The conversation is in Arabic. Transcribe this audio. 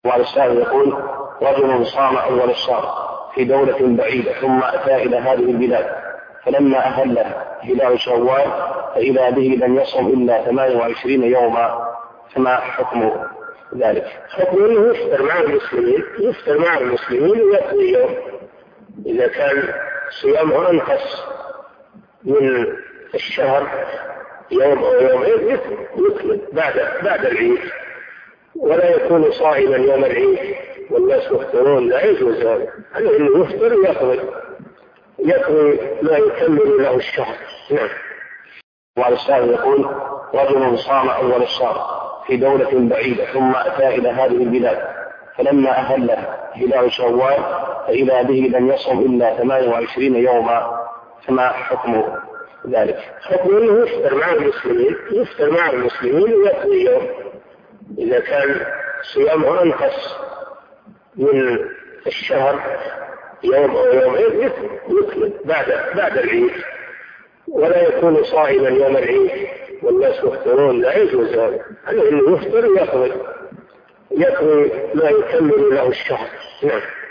والسائل يقول: رجل صام أول الشهر في دولة بعيدة ثم أتى إلى هذه البلاد، فلما أهل هلال شوال فإذا به لم يصم إلا 28 يوما، فما حكم ذلك؟ حكم أنه يفطر مع المسلمين ويقضي يوم. إذا كان صيامه أنقص من الشهر يوم أو يومين يكمل بعد العيد، ولا يكون صائما يوم العيد والناس يفطرون، لا يجوز هذا. إنه يفطر يقضي ما يكمل له الشهر. نعم. والسائل يقول: رجل صام أول الشهر في دولة بعيدة ثم أتى إلى هذه البلاد، فلما أهل هلال شوال فإذا به لم يصم إلا 28 يوما، فما حكم ذلك؟ حكم أنه يفطر مع المسلمين ويقضي يوم. إذا كان صيامه أنقص من الشهر يوم أو يومين يكمل بعد العيد، ولا يكون صائما يوم العيد والناس يفطرون، لا يجوز هذا. إنه يفطر يقضي ما يكمل له الشهر. نعم.